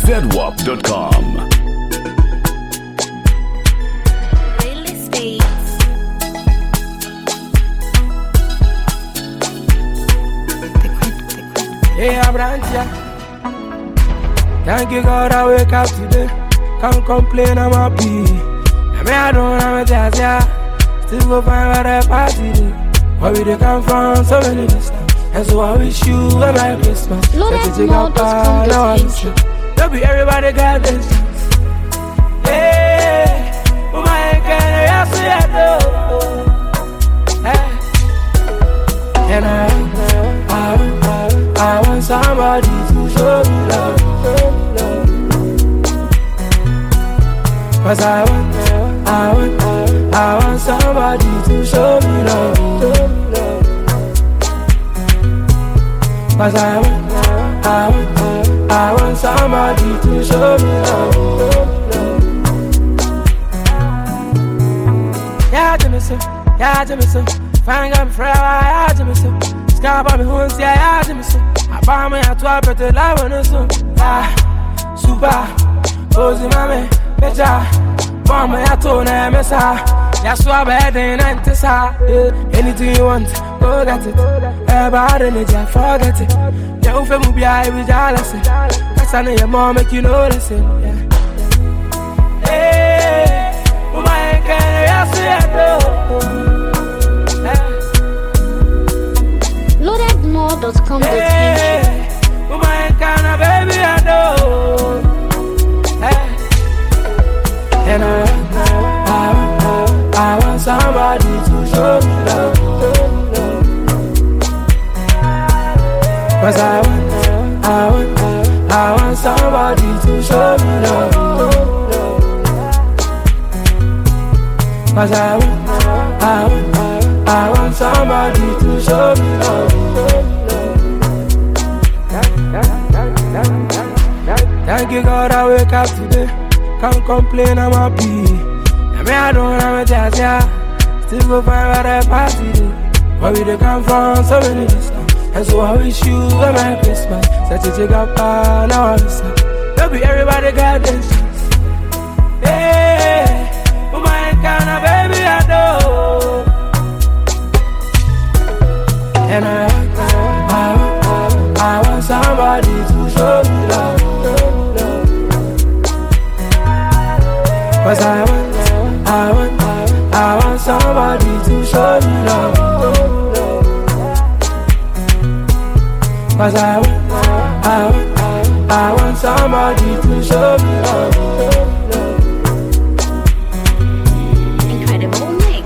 zedwap.com. Hey, Abrantia. Thank you, God, I wake up today. Can't complain, I'm happy. I mean, I don't have a jazz, yeah. Still go find where the party day. Where we they come from, so many distance. And so I wish you a Merry Christmas. Let's take up now I'm sure. Don't be everybody got this. Hey, oh my God, I see it though. And I want somebody to show me love. Cause I want somebody to show me love. Cause I want somebody to show me love. Yeah, Jimmy, so. Yeah, Jimmy, so. Fine, I'm forever. Yeah, Jimmy, so. Scarpa me who say yeah, Jimmy, so. I buy me a 12 but the love on the sun. Ah, super. Posey, mommy, better. Bomb me a tone, I'm a star. Yeah, so I bet in Antissa. Anything you want, go get it. Everybody need you, forget it. Yeah, if you be I be jealous. That's on your mom, make you know listen. Hey, oh my God, I see it though. Loadedmore.com. Hey, oh my God, baby, I know. And I want somebody to show me love. Cause I want somebody to show me love. Cause I want somebody to show me love. Thank you, God, I wake up today. Can't complain, I'm happy. I mean, I don't have a jazz, yeah. Still go find where the party day. Where we they come from, so many distance. And so I wish you a Merry Christmas. Set it take up, now I'm sad. Don't be everybody got this. Hey, oh my God, baby, I know. And I want somebody to show me love. Cause I want somebody to show me love. Cause I want somebody to show me love. Incredible mix.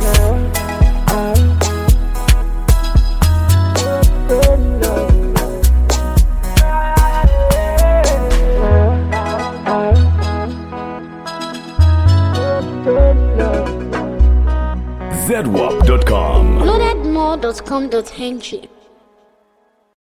zedwap.com. Loadedmore.com.ng.